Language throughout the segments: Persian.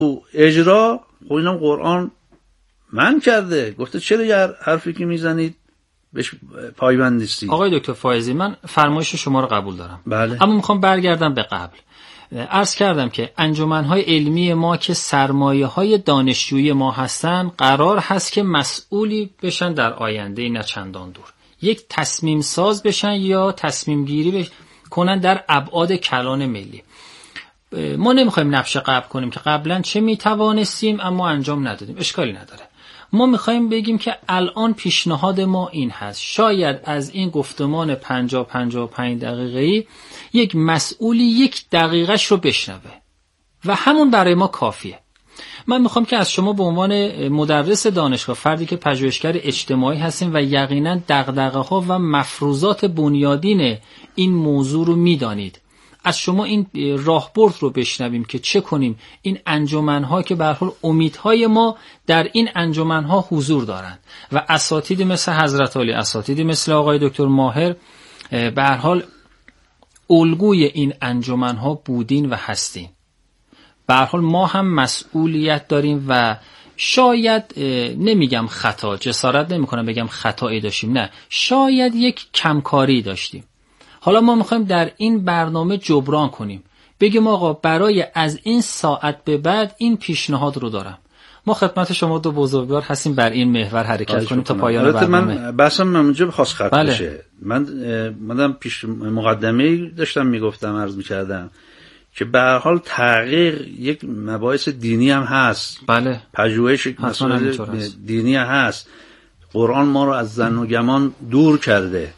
اجرا خب اینم قرآن من کرده، گفته چرا یه حرفی که میزنید بهش پایبند نیستی. آقای دکتر فائزی، من فرمایش شما رو قبول دارم. بله. اما میخوام برگردم به قبل. عرض کردم که انجمن‌های علمی ما که سرمایه‌های دانشجویی ما هستن، قرار هست که مسئولی بشن در آینده نه چندان دور. یک تصمیم ساز بشن یا تصمیم گیری کنن در ابعاد کلان ملی. ما نمیخوایم نقش قبل کنیم که قبلا چه میتوانستیم اما انجام ندادیم، اشکالی نداره. ما میخوایم بگیم که الان پیشنهاد ما این هست، شاید از این گفتمان 50-55 دقیقه‌ای یک مسئولی 1 دقیقه‌ش رو بشنوه و همون برای ما کافیه. من میخوام که از شما به عنوان مدرس دانشگاه، فردی که پژوهشگر اجتماعی هستین و یقینا دغدغه‌ها و مفروضات بنیادین این موضوع رو میدانید، از شما این راهبرد رو بشنویم که چه کنیم. این انجمن‌ها که به هر حال امیدهای ما در این انجمن‌ها حضور دارند و اساتید مثل حضرت علی، اساتید مثل آقای دکتر ماهر به هر حال الگوی این انجمن‌ها بودین و هستین. به هر حال ما هم مسئولیت داریم و شاید نمیگم خطا، جسارت نمی‌کنم بگم خطایی داشتیم، نه، شاید یک کمکاری داشتیم. حالا ما میخوایم در این برنامه جبران کنیم، بگیم آقا برای از این ساعت به بعد این پیشنهاد رو دارم. ما خدمت شما دو بزرگوار هستیم بر این محور حرکت کنیم تا پایان برنامه. من بحثم اونجا خاص خط بله. بشه. من پیش مقدمه داشتم میگفتم، عرض میکردم که به هر حال تحقیق یک مباحث دینی هم هست. بله. پژوهش مسائل دینی هست. قرآن ما رو از ظن و گمان دور کرده.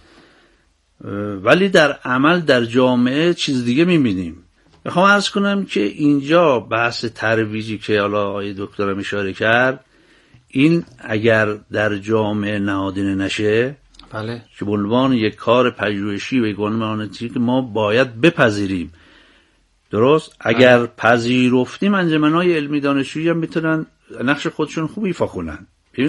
ولی در عمل در جامعه چیز دیگه می‌بینیم. میخوام عرض کنم که اینجا بحث ترویجی که حالا آقای دکترم اشاره کرد، این اگر در جامعه نهادینه نشه، بله، که به عنوان یک کار پژوهشی و گونه‌مانتی که ما باید بپذیریم، درست؟ اگر پذیرفتیم انجمن‌های علمی دانشجویی هم میتونن نقش خودشون خوب ایفا کنن. ببین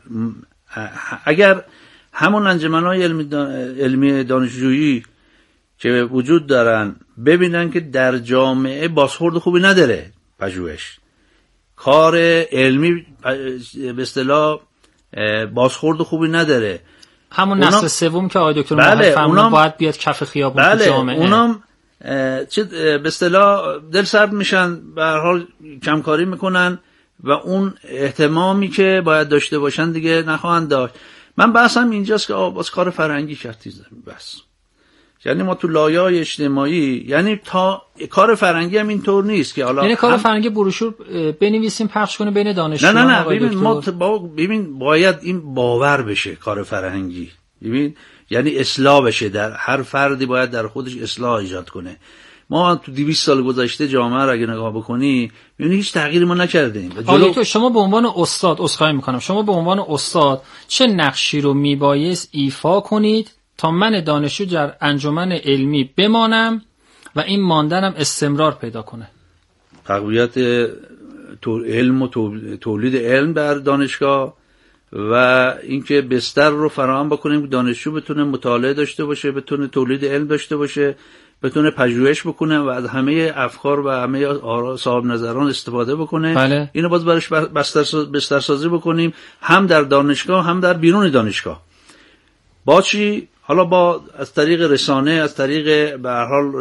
اگر همون انجمن‌های علمی دانشجویی که وجود دارن ببینن که در جامعه بازخورد خوبی نداره پژوهش، کار علمی به اصطلاح بازخورد خوبی نداره، همون نسل سوم که آقای دکتر ماهر فرمودن باید بیاد کف خیابون تو جامعه، اونام به اصطلاح دل سرد میشن، به هر حال کمکاری میکنن و اون اهتمامی که باید داشته باشن دیگه نخواهند داشت. من بحثم اینجاست که باز کار فرهنگی کردیم بس. یعنی ما تو لایه‌های اجتماعی، یعنی تا کار فرهنگی هم اینطور نیست که حالا یعنی کار فرهنگی بروشور بنویسیم پخش کنه بین دانشجویان. نه ببین باید این باور بشه کار فرهنگی. ببین یعنی اصلاح بشه، در هر فردی باید در خودش اصلاح ایجاد کنه. ما تو 200 سال گذشته جامعه رو اگه نگاه بکنی می‌بینی هیچ تغییری ما نکردیم. تو شما به عنوان استاد، عذرخواهی می‌کنم، شما به عنوان استاد چه نقشی رو میبایست ایفا کنید تا من دانشجو در انجمن علمی بمانم و این ماندنم استمرار پیدا کنه؟ تقویت علم و تولید علم در دانشگاه و اینکه بستر رو فراهم بکنیم که دانشجو بتونه مطالعه داشته باشه، بتونه تولید علم داشته باشه، بتونه پژوهش بکنه و از همه افکار و همه آرا صاحب نظران استفاده بکنه. بله. اینو باز برش بسترسازی بکنیم، هم در دانشگاه هم در بیرون دانشگاه. با چی؟ حالا با از طریق رسانه، از طریق به هر حال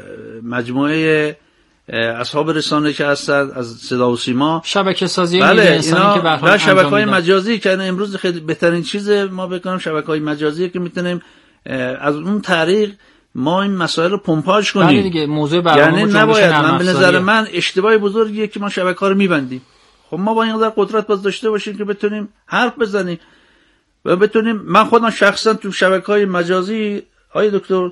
مجموعه اصحاب رسانه که هستن، از صدا و سیما، شبکه سازی انسانی که به هر حال شبکه‌های مجازی که امروز خیلی بهترین چیز ما بکنم شبکه‌های مجازی که میتونیم از اون طریق ما این مسائل رو پمپاژ کنیم. بله دیگه، موضوع برنامه یعنی نباید، من به نظر من اشتباه بزرگیه که ما شبکه‌ها رو میبندیم. خب ما با این قدر قدرت باز داشته باشیم که بتونیم حرف بزنیم و بتونیم. من خودم شخصا تو شبکه‌های مجازی آقای دکتر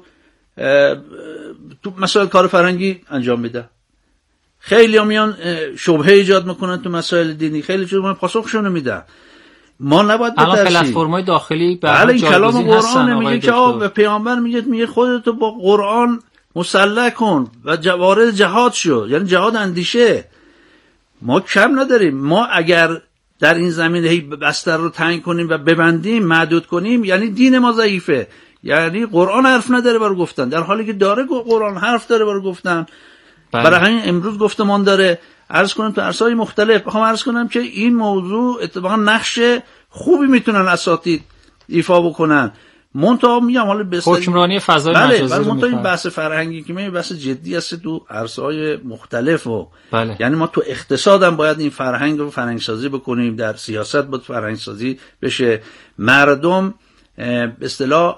تو مسائل کار فرهنگی انجام میدم. خیلی هم میان شبهه ایجاد میکنن تو مسائل دینی، خیلی چیزا من پاسخشون میدم. ما نباید بترسیم. الان پلتفرم‌های داخلی بله این کلام قرآن میگه که و پیامبر میگه خودتو با قرآن مسلح کن و وارد جهاد شو، یعنی جهاد اندیشه. ما کم نداریم. ما اگر در این زمینه هی بستر رو تنگ کنیم و ببندیم، محدود کنیم، یعنی دین ما ضعیفه، یعنی قرآن حرف نداره برای گفتن، در حالی که داره قرآن حرف داره برای گفتن. برای همین امروز گفتمان داره. عرض کنم تو عرصه‌های مختلف. بخوام عرض کنم که این موضوع اتفاقا نقش خوبی میتونن اساتید ایفا بکنن. منتها میگم حالا به حکمرانی فضای مجازی رو منتها این بحث فرهنگی که بحث جدی است تو عرصه‌های مختلف و بله. یعنی ما تو اقتصاد هم باید این فرهنگ رو فرهنگسازی بکنیم، در سیاست باید فرهنگسازی بشه، مردم به اصطلاح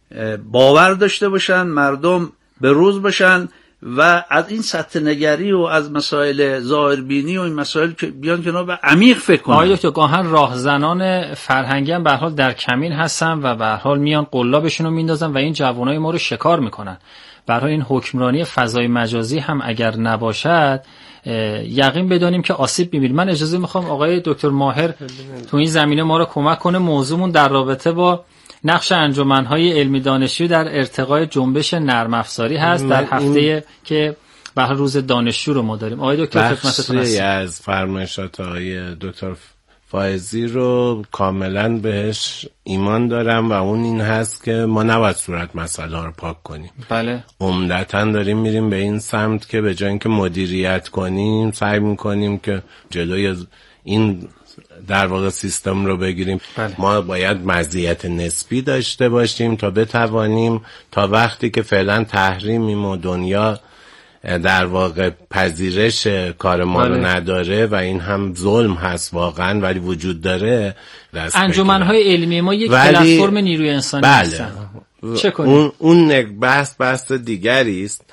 باور داشته باشن، مردم به روز باشن و از این سطح نگری و از مسائل ظاهربینی و این مسائل که بیان کنار و عمیق فکر کنن. آیا که گاهن راهزنان فرهنگی هم به هر حال در کمین هستن و به هر حال میان قلابشون رو میندازن و این جوانای ما رو شکار میکنن. برای این حکمرانی فضای مجازی هم اگر نباشد یقین بدانیم که آسیب می‌بینیم. من اجازه میخوام آقای دکتر ماهر تو این زمینه ما رو کمک کنه. موضوعمون در رابطه با نقش انجمن‌های علمی دانشجو در ارتقای جنبش نرم افزاری هست در هفته که به روز دانشجو رو ما داریم. آقای دکتر خدمتتون هستم. از فرمایشات آقای دکتر فائزی رو کاملا بهش ایمان دارم و اون این هست که ما نباید صورت مسئله رو پاک کنیم. بله. عمدتاً داریم میریم به این سمت که به جای اینکه مدیریت کنیم سعی میکنیم که جلوی این در واقع سیستم رو بگیریم. بله. ما باید مزیت نسبی داشته باشیم تا بتوانیم تا وقتی که فعلا تحریمیم و دنیا در واقع پذیرش کار ما رو نداره و این هم ظلم هست واقعا ولی وجود داره. انجمن‌های علمی ما یک پلتفرم نیروی انسانی هستن. چه کنیم؟ اون بحث دیگری است.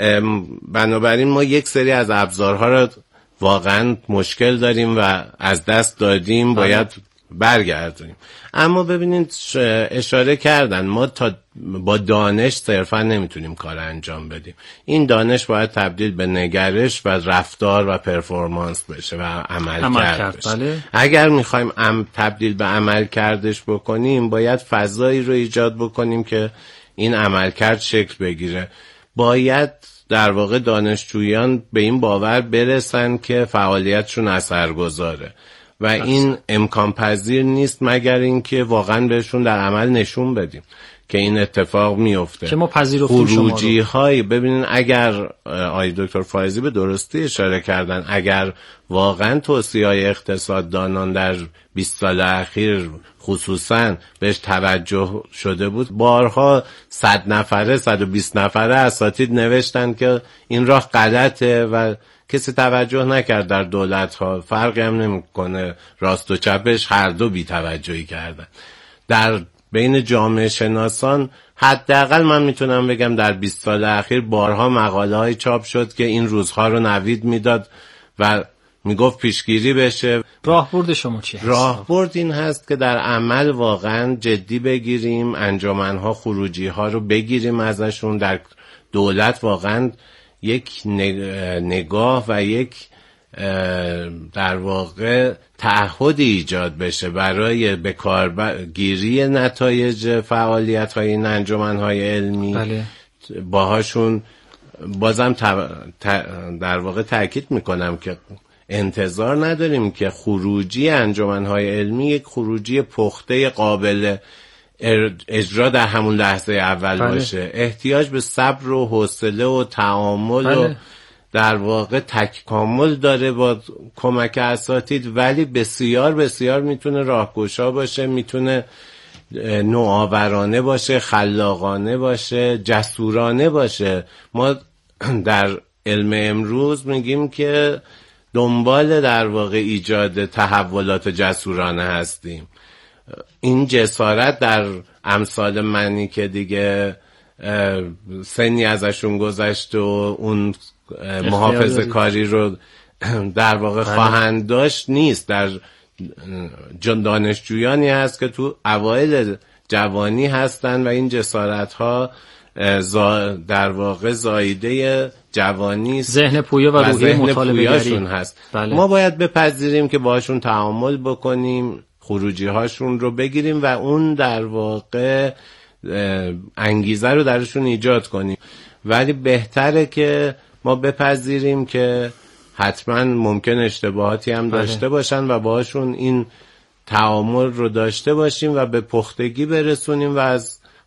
بنابراین ما یک سری از ابزارها رو واقعا مشکل داریم و از دست دادیم، باید برگردونیم. اما ببینید اشاره کردن ما تا با دانش صرفا نمیتونیم کار انجام بدیم. این دانش باید تبدیل به نگرش و رفتار و پرفورمانس بشه و عمل بشه. بله. اگر میخوایم تبدیل به عمل کردش بکنیم باید فضایی رو ایجاد بکنیم که این عملکرد شکل بگیره. باید در واقع دانشجویان به این باور برسن که فعالیتشون اثرگذاره و این امکان پذیر نیست مگر اینکه واقعا بهشون در عمل نشون بدیم که این اتفاق میفته. که ما پذیرفتیم خروجی های ببینین اگر آقای دکتر فائزی به درستی اشاره کردن اگر واقعا توصیه‌های اقتصاددانان در 20 سال اخیر خصوصا بهش توجه شده بود بارها 100 نفره 120 نفره اساتید نوشتن که این راه غلطه و کسی توجه نکرد. در دولت ها فرقی هم نمیکنه راست و چپش هر دو بی توجهی کردن. در بین جامعه شناسان حداقل من میتونم بگم در 20 سال اخیر بارها مقاله های چاپ شد که این روزها رو نوید میداد و میگفت پیشگیری بشه. راهبرد شما چی هست؟ راهبرد این هست که در عمل واقعا جدی بگیریم، انجمنها خروجی ها رو بگیریم ازشون. در دولت واقعا یک نگاه و یک در واقع تعهد ایجاد بشه برای به کارگیری نتایج فعالیت های این انجمنهای علمی. بله. باهاشون بازم در واقع تأکید میکنم که انتظار نداریم که خروجی انجمنهای علمی یک خروجی پخته قابل اجرا در همون لحظه اول باشه. احتیاج به صبر و حوصله و تعامل و در واقع تکامل داره با کمک اساتید ولی بسیار بسیار میتونه راهگشا باشه، میتونه نوآورانه باشه، خلاقانه باشه، جسورانه باشه. ما در علم امروز میگیم که دنبال در واقع ایجاد تحولات جسورانه هستیم. این جسارت در امثال منی که دیگه سنی ازشون گذشت و اون محافظه کاری رو در واقع خواهند داشت نیست. در دانشجویانی هست که تو اوایل جوانی هستن و این جسارت ها در واقع زایده جوانی ذهن پویا و روحیه مطالبه‌گری هست. بله. ما باید بپذیریم که باشون تعامل بکنیم، خروجی هاشون رو بگیریم و اون در واقع انگیزه رو درشون ایجاد کنیم. ولی بهتره که ما بپذیریم که حتما ممکن اشتباهاتی هم داشته باشن و باشون این تعامل رو داشته باشیم و به پختگی برسونیم و از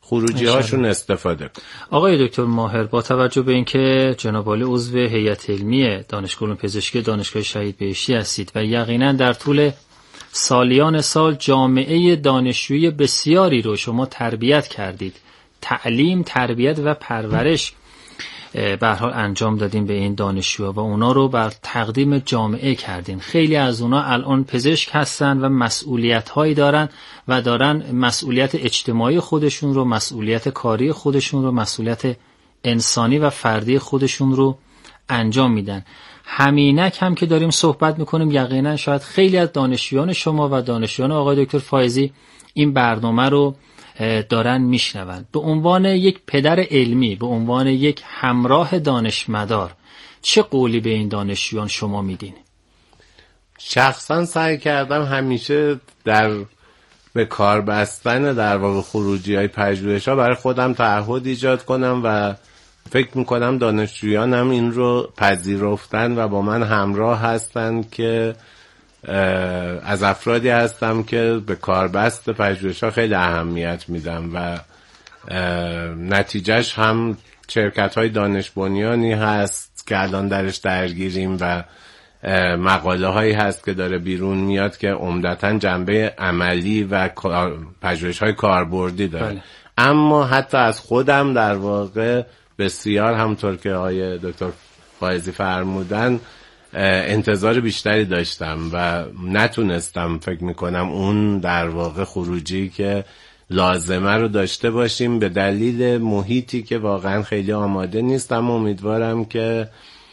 خروجی هاشون استفاده کنن. آقای دکتر ماهر، با توجه به اینکه جناب عالی عضو هیئت علمی دانشگاه علوم پزشکی دانشگاه شهید بهشتی هستید و یقینا در طول سالیان سال جامعه دانشجویی بسیاری رو شما تربیت کردید، تعلیم، تربیت و پرورش به هر حال انجام دادین به این دانشجوها و اونا رو بر تقدیم جامعه کردین. خیلی از اونا الان پزشک هستن و مسئولیت‌هایی دارن و دارن مسئولیت اجتماعی خودشون رو، مسئولیت کاری خودشون رو، مسئولیت انسانی و فردی خودشون رو انجام میدن. همینک هم که داریم صحبت میکنیم یقینا شاید خیلی از دانشجویان شما و دانشجویان آقای دکتر فایزی این برنامه رو دارن میشنون. به عنوان یک پدر علمی، به عنوان یک همراه دانشمدار، چه قولی به این دانشجویان شما میدین؟ شخصا سعی کردم همیشه به کار بستن در واقع خروجی های پژوهش ها برای خودم تعهد ایجاد کنم و فکر میکنم دانشجویانم این رو پذیرفتن و با من همراه هستن که از افرادی هستم که به کاربست پژوهش‌ها خیلی اهمیت میدم و نتیجهش هم شرکت‌های دانش بنیانی هست که الان درش درگیریم و مقاله هایی هست که داره بیرون میاد که عمدتاً جنبه عملی و پژوهش‌های کاربردی داره. بله. اما حتی از خودم در واقع بسیار، همونطور که آقای دکتر فایزی فرمودن، انتظار بیشتری داشتم و نتونستم فکر میکنم اون در واقع خروجی که لازمه رو داشته باشیم به دلیل محیطی که واقعا خیلی آماده نیستم. امیدوارم که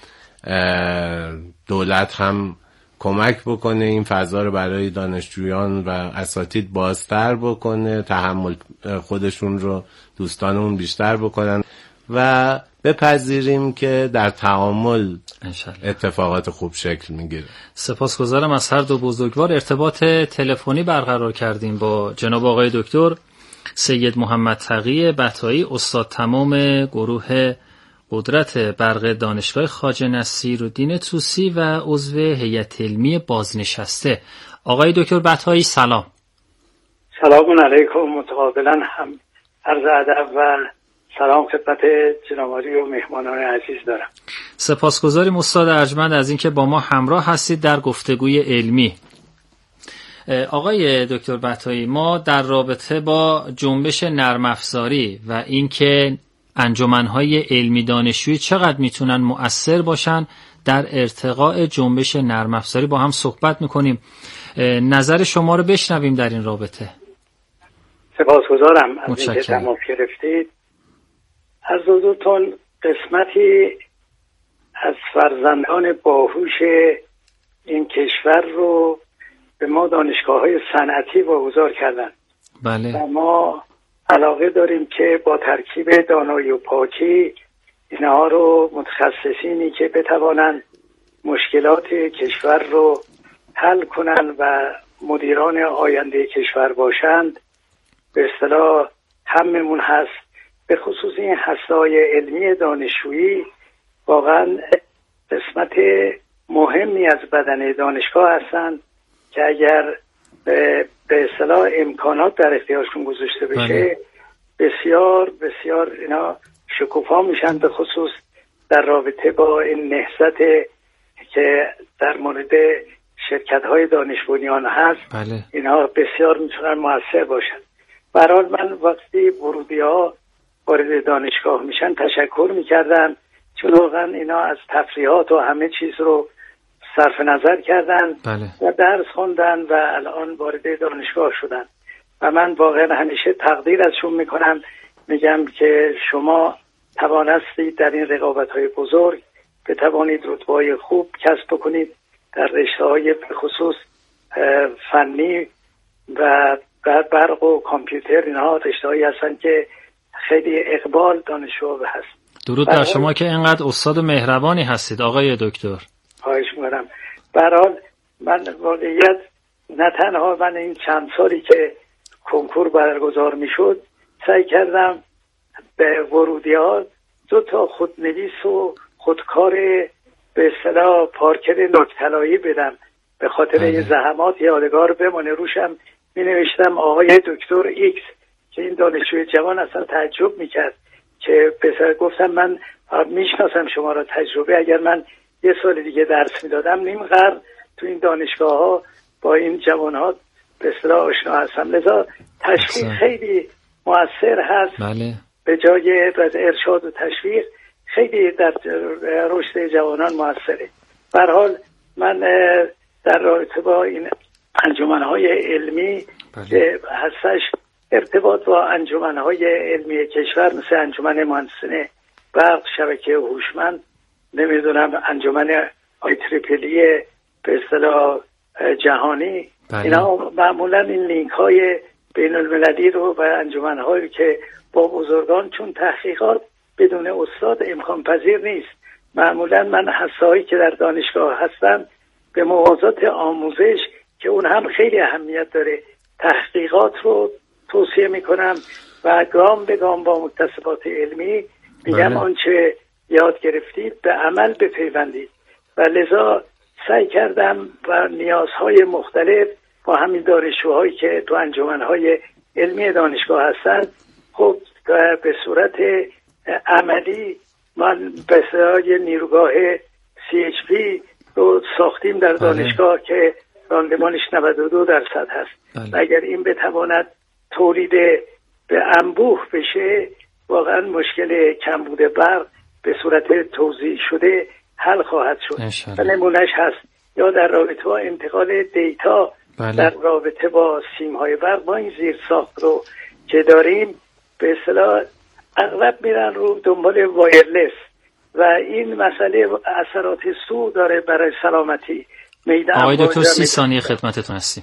دولت هم کمک بکنه این فضا رو برای دانشجویان و اساتید بازتر بکنه، تحمل خودشون رو دوستانمون بیشتر بکنن و بپذیریم که در تعامل اتفاقات خوب شکل میگیره. سپاسگزارم از هر دو بزرگوار. ارتباط تلفنی برقرار کردیم با جناب آقای دکتر سید محمد تقی بطایی، استاد تمام گروه قدرت برق دانشگاه خواجه نصیرالدین طوسی و عضو هیئت علمی بازنشسته. آقای دکتر بطایی سلام. سلام علیکم. متقابلا هم عرض ادب و سلام خدمت جناب عالی و مهمانان عزیز دارم. سپاسگزاریم استاد ارجمند از اینکه با ما همراه هستید در گفتگوی علمی. آقای دکتر بطایی، ما در رابطه با جنبش نرم افزاری و اینکه انجمن‌های علمی دانشجویی چقدر میتونن مؤثر باشن در ارتقاء جنبش نرم افزاری با هم صحبت میکنیم. نظر شما رو بشنویم در این رابطه. سپاسگزارم از اینکه تماس گرفتید. از حضورتون قسمتی از فرزندان باهوش این کشور رو به ما دانشگاه‌های صنعتی واگذار کردن. بله. و ما علاقه داریم که با ترکیب دانایی و پاکی اینها رو متخصصینی که بتوانند مشکلات کشور رو حل کنن و مدیران آینده کشور باشند به اصطلاح هممون هست. به خصوص این حصه‌های علمی دانشجویی واقعا قسمت مهمی از بدنه دانشگاه هستند که اگر به اصطلاح امکانات در اختیارشون گذاشته بشه بسیار بسیار اینا شکوفا میشن، به خصوص در رابطه با این نهضت که در مورد شرکت‌های دانش بنیان هست. بله. اینا بسیار میتونن موثر باشن. به هر حال من وقتی ورودی‌ها وارد دانشگاه میشن تشکر میکردم، چون واقعا اینا از تفریحات و همه چیز رو صرف نظر کردن. بله. و درس خوندن و الان وارد دانشگاه شدن و من واقعا همیشه تقدیر ازشون میکنم. میگم که شما توانستید در این رقابت‌های بزرگ بتوانید رتبه‌های خوب کسب کنید در رشته‌های به خصوص فنی و برق و کامپیوتر. اینها رشته‌هایی هستن که خیلی اقبال دانشجو هست. درود بر شما که اینقدر استاد مهربانی هستید آقای دکتر. خواهش می‌کنم. به هر حال من واقعیت نه تنها من این چند سالی که کنکور برگزار میشد سعی کردم به ورودی‌ها 2 تا خودنویس و خودکار به اصطلاح پارکر نکته‌لایی بدم، به خاطر زحمات یادگار بمونه. روشم می نوشتم آقای دکتر ایکس که این دانشجوی جوان اصلا تعجب میکرد که پسر گفتم من میشناسم شما را تجربه، اگر من یه سال دیگه درس میدادم نیم قرن تو این دانشگاه ها با این جوان ها به اصطلاح آشنا هستم. لذا تشویق خیلی مؤثر هست. بله. به جای ارشاد و تشویق خیلی در رشد جوانان مؤثره. به هر حال من در رابطه با این انجمن‌های علمی که هستش ارتباط با انجمن‌های علمی کشور مثل انجمن مهندسین برق، شبکه هوشمند، نمیدونم انجمن IEEE به اصطلاح جهانی، اینا معمولا این لینک های بین المللی رو و انجمن هایی که با بزرگان، چون تحقیقات بدون استاد امکان پذیر نیست. معمولا من حسایی که در دانشگاه هستم به موازات آموزش که اون هم خیلی اهمیت داره، تحقیقات رو توصیه میکنم و گام به گام با مکتسبات علمی میگم آنچه یاد گرفتید به عمل بپیوندید و لذا سعی کردم و نیازهای مختلف با همین دانشجوهایی که تو انجمنهای علمی دانشگاه هستن خب به صورت عملی من به اصطلاح نیروگاه CHP رو ساختیم در دانشگاه که راندمانش 92% هست. اگر این بتواند تولید به انبوه بشه واقعا مشکل کمبود برق به صورت توزیع شده حل خواهد شد و نمونهش هست. یا در رابطه با انتقال دیتا در رابطه با سیم‌های برق، ما این زیرساخت رو که داریم به اصطلاح اغلب میرن رو دنبال وایرلس و این مسئله اثرات سو داره برای سلامتی میدان. آقای دکتر 30 ثانیه خدمتتون هستیم.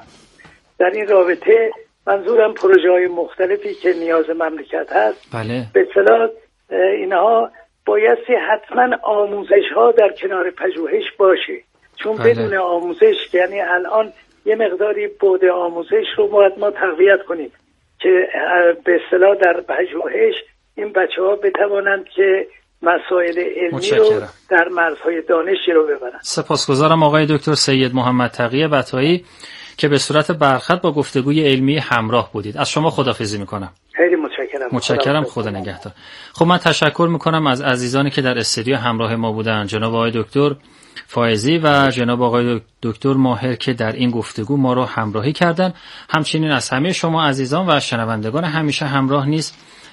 در این رابطه منظورم پروژه های مختلفی که نیاز مملکت هست به اصطلاح اینها بایستی حتما آموزش ها در کنار پژوهش باشه، چون بدون آموزش یعنی الان یه مقداری بعد آموزش رو باید ما تقویت کنیم که به اصطلاح در پژوهش این بچه ها بتوانند که مسائل علمی رو در مرزهای دانش رو ببرند. سپاسگزارم آقای دکتر سید محمد تقی بطایی که به صورت برخط با گفتگوی علمی همراه بودید. از شما خداحافظی میکنم. خیلی متشکرم. متشکرم. خدا نگهدار. خب من تشکر میکنم از عزیزانی که در استودیو همراه ما بودن، جناب آقای دکتر فائزی و جناب آقای دکتر ماهر که در این گفتگو ما رو همراهی کردن. همچنین از همه شما عزیزان و شنوندگان همیشه همراه نیز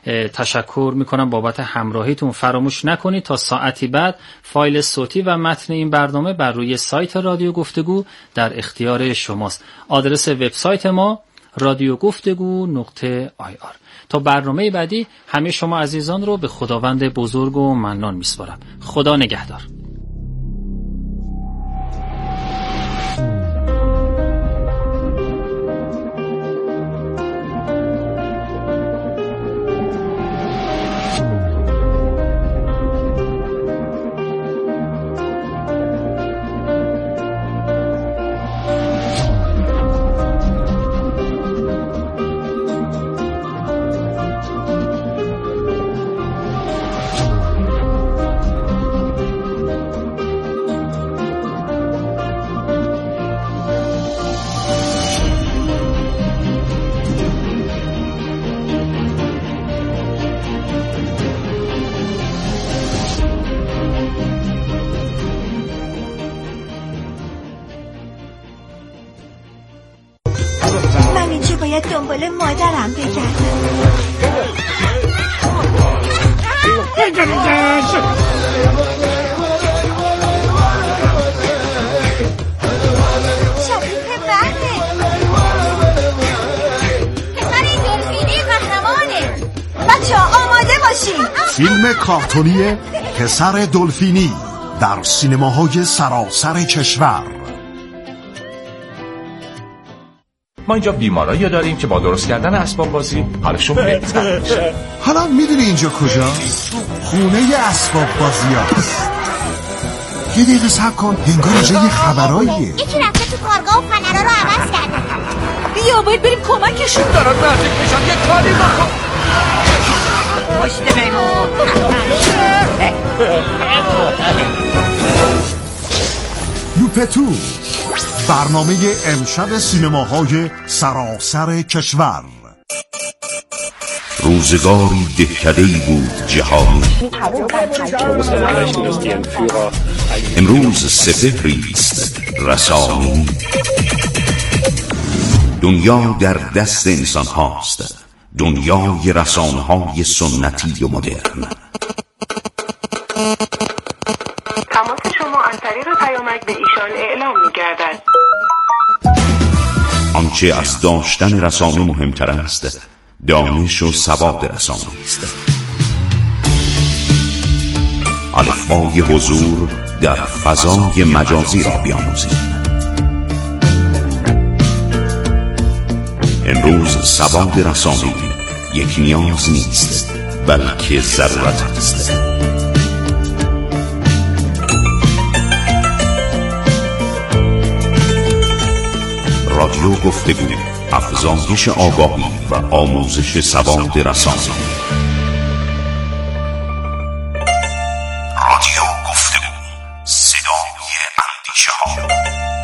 تشکر میکنم بابت همراهیتون. فراموش نکنید تا ساعتی بعد فایل صوتی و متن این برنامه بر روی سایت رادیو گفتگو در اختیار شماست. آدرس وبسایت ما radioguftego.ir. تا برنامه بعدی همه شما عزیزان رو به خداوند بزرگ و منان میسپارم. خدا نگهدار. دنبال مادرم بگردم. شبیه برده. پسر این دلفینی قهرمانه. بچه ها آماده باشین. فیلم کارتونی پسر دلفینی در سینماهای سراسر کشور. ما اینجا بیمارایی داریم که با درست کردن اسباب بازی حالشون بهتر میشه. حالا میدونی اینجا کجاست؟ خونه اسباب بازی هست. یه دقیقه صبر کن، انگار اینجا یه خبراییه. یکی رفته تو کارگاه و فنرها رو عوض کرده. بیا باید بریم کمکشون. دارن نزدیک میشن، یه کاری بکن. پشت میمون. لوپتو، برنامه امشب سینماهای سراسر کشور. روزگاری دهکده‌ای بود جهانی. امروز سپهری است رسانی. دنیا در دست انسان هاست، دنیای رسانه های سنتی و مدرن. تماس شما از طریق پیامک به ایشان اعلام می‌گردد. آنچه از داشتن رسانه مهمتر است، دانش و سواد رسانه است. الفبای حضور در فضای مجازی را بیاموزید. امروز سواد رسانه‌ای یک نیاز نیست، بلکه ضرورت است. رادیو گفتگو، افزایش آگاهی و آموزش سواد رسانه‌ای. رادیو گفتگو، صدای اندیشه‌ها.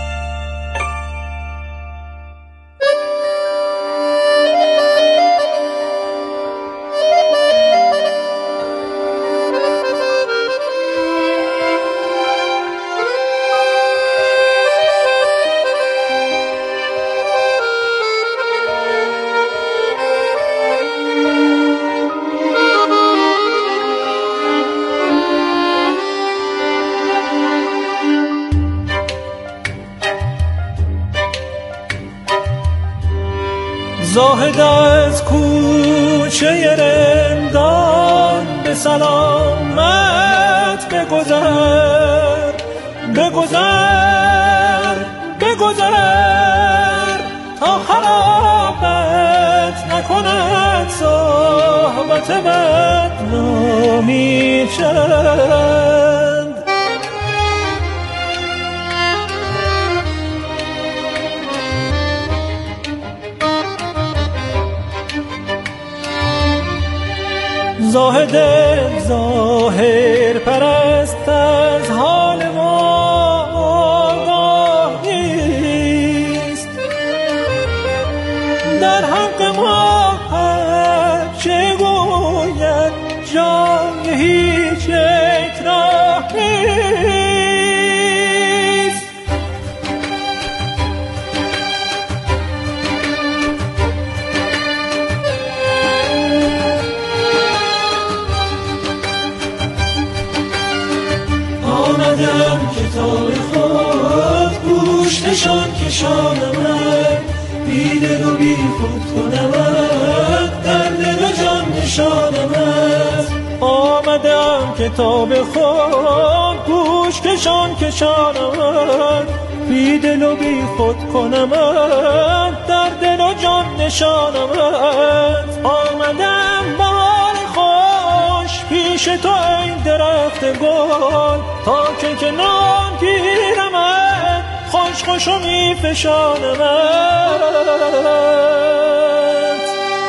زاهد از کوچه رندان به سلامت بگذر، بگذر، بگذر تا خرابت نکند صحبت بدنامی چند. زاهد ظاهر پرست از حال ما آگاهیست، در حق ما هرچه گوید جای هیچ اکراه نیست. آمدم کتاب خود گوش نشان کشانمد، بی دل و بی خود کنمد، در دل و جان نشانمد. آمدم کتاب خود گوش کشان کشانمد، بی دل و بی خود کنمد، در دل و جان نشانمد. آمدم بهار خوش پیش تو ای درخت گل، تا که کنار گیرمت خوش خوش و می فشانمت.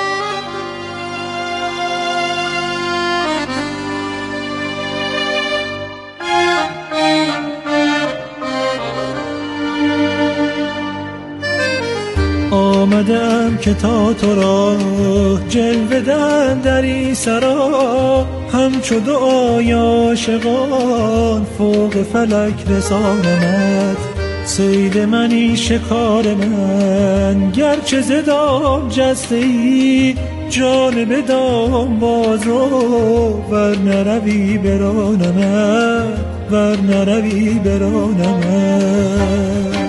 آمدم که تا تو را جلوه دهم در این سرا، همچو دعای عاشقان فوق فلک رسانمت. صید منی شکار من گرچه ز دام جسته ای، جانب دام باز رو ور نروی برانمت، ور نروی برانمت.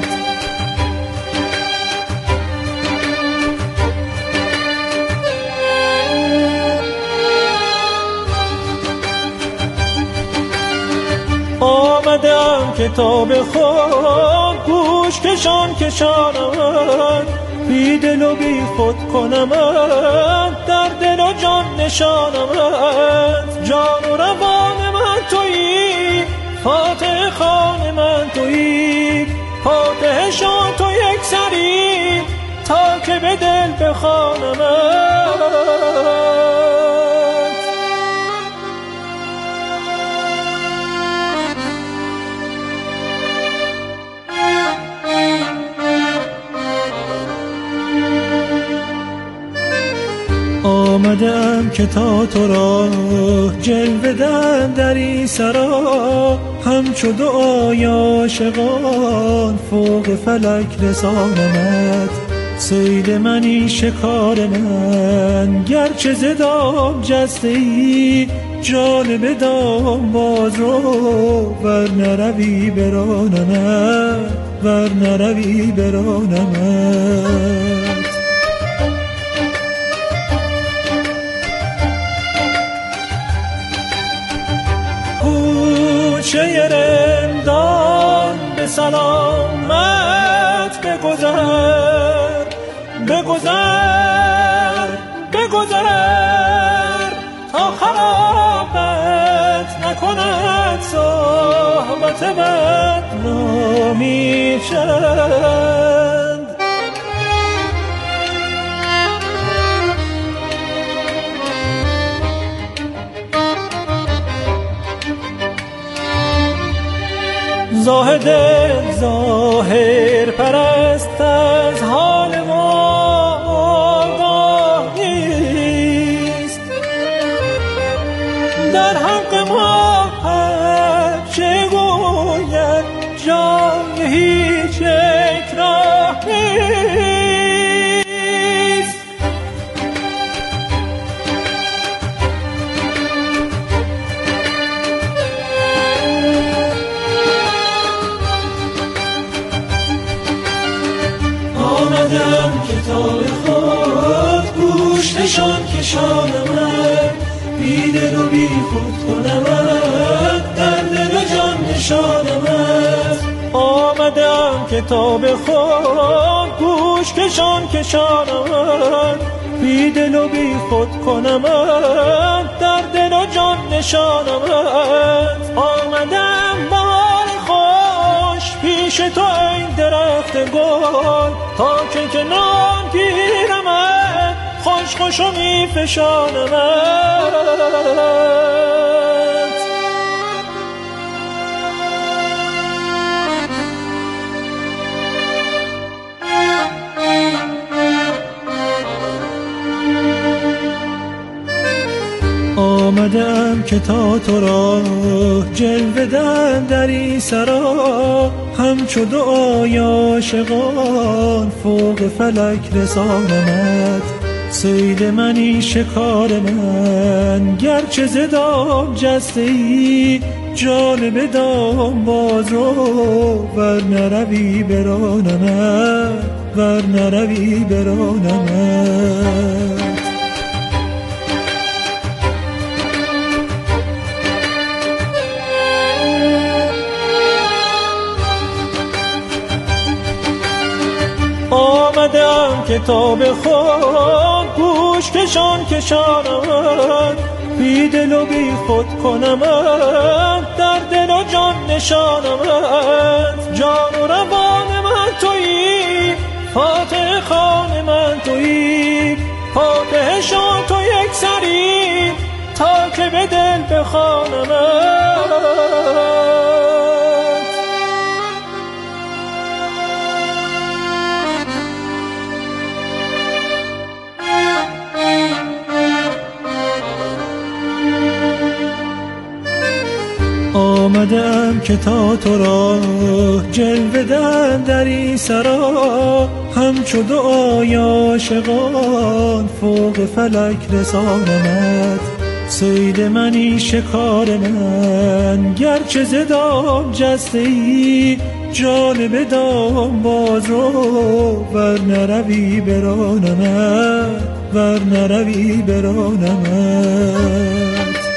آمدم کتاب خود گوش کشان کشانمد، بی دل و بی خود کنمد، در دل و جان نشانمد. جان و روان من تویی، فاتح خان من تویی، فاتح شان تو یک سری، تا که به دل بخوانمد. آمدم که تا تو را جلوه دهم در این سرا، همچو دعای عاشقان فوق فلک رسانمت. صید منی شکار من، گرچه ز دام جسته ای جانب دام باز رو، ور نروی برانمت، ور نروی برانمت. کوچه رندان به سلامت بگذر، بگذر، بگذر تا خرابت نکند صحبت بدنامی چند. زاهد ظاهر پرست از حال ما آگاهیست، در حق ما هر چه گوید جای هیچ اکراه نیست. آمدم کتاب خود گوش نشان کشانمت، بی دل و بی خود کنمت، در دل و جان نشانمت. آمدم کتاب خود گوش کشان کشانمت، بی دل و بی خود کنمت، در دل و جان نشانمت. آمدم بهار خوش پیش تو ای درخت گل، تا که کنار گیرمت خوش خوش و می فشانمت. آمدم که تا تو را جلوه دهم در این سرا، همچو دعای عاشقان فوق فلک رسانمت. صید منی شکار من، گرچه ز دام جسته ای جانب دام باز رو، ور نروی برانمت، ور نروی برانمت. آمدم کتاب خود گوش کشان کشانمت، بی دل و بی خود کنمت، در دل و جان نشانمت. جان و روان من تویی، فاتح خان من تویی، فاتح شان تو یک سری، تا که به دل بخوانمت. آمدم که تا تو را جلوه دهم در این سرا، همچو دعای عاشقان فوق فلک رسانمت. صید منی شکار من، گرچه ز دام جسته ای جانب دام باز رو، ور نروی برانمت، ور نروی برانمت.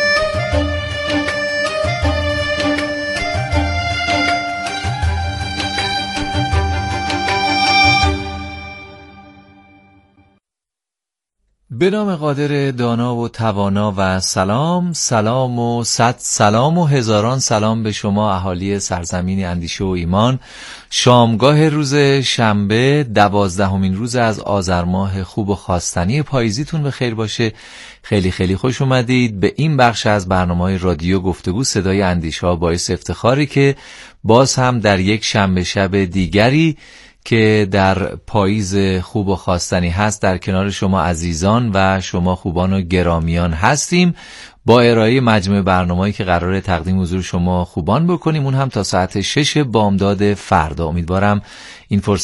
به نام قادر دانا و توانا و سلام و صد سلام و هزاران سلام به شما اهالی سرزمین اندیشه و ایمان. شامگاه روز شنبه 12مین روز از آذر ماه خوب و خواستنی پاییزیتون به خیر باشه. خیلی خیلی خوش اومدید به این بخش از برنامه‌های رادیو گفتگو صدای اندیشه ها. باعث افتخاری که باز هم در یک شنبه شب دیگری که در پاییز خوب و خواستنی هست در کنار شما عزیزان و شما خوبان و گرامیان هستیم با ارائه مجموعه برنامه‌ای که قراره تقدیم حضور شما خوبان بکنیم، اون هم تا ساعت 6 بامداد فردا. امیدوارم این فرصت